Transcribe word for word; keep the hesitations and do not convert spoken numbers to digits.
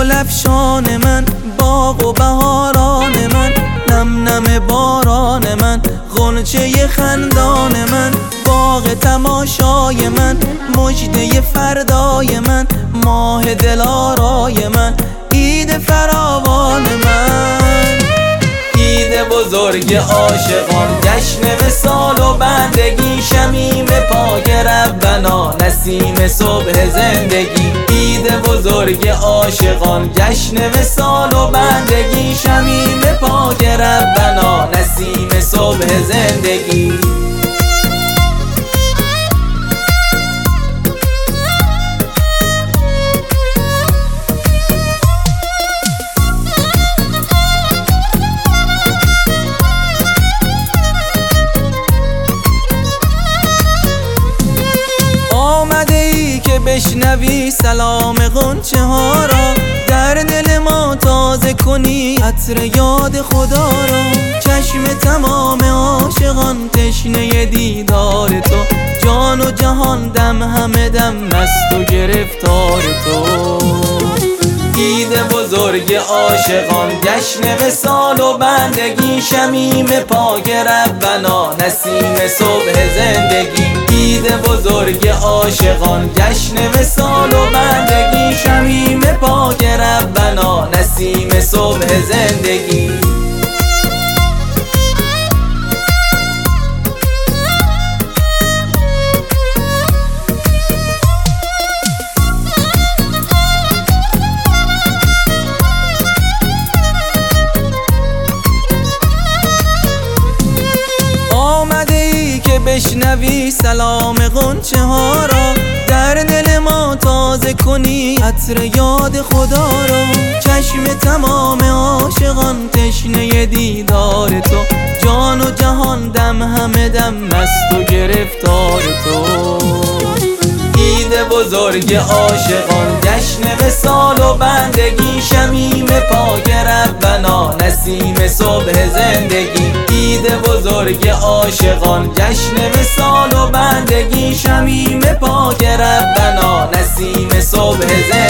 گل افشان من، باغ و بهاران من، نم نم باران من، غنچه خندان من، باغ تماشای من، مژده فردای من، ماه دلارای من، عید فراوان من. عید بزرگ عاشقان، جشن وصال و بندگی، شمیم پاک ربنا، نسیم صبح زندگی. عید بزرگ عاشقان، جشن وصال و بندگی، شمیم پاک ربنا، نسیم صبح زندگی. بشنوی سلام غنچه ها را، در دل ما تازه کنی عطر یاد خدا را. چشم تمام عاشقان تشنه دیدار تو، جان و جهان دم همه دم مست و گرفتار تو. عید بزرگ عاشقان، جشن وصال و بندگی، شمیم پاک ربنا، نسیم صبح زندگی. عید بزرگ عاشقان، جشن وصال و بندگی، شمیم پاک ربنا، نسیم صبح زندگی. بشنوی سلام غنچه ها را، در دل ما تازه کنی عطر یاد خدا را. چشم تمام عاشقان تشنه دیدار تو، جان و جهان دم همه دم مست و گرفتار تو. عید بزرگ عاشقان، جشن وصال و بندگی، شمیم پاک ربنا، نسیم صبح زندگی. عید بزرگ عاشقان، جشن وصال و بندگی، شمیم پاک ربنا، نسیم صبح زندگی.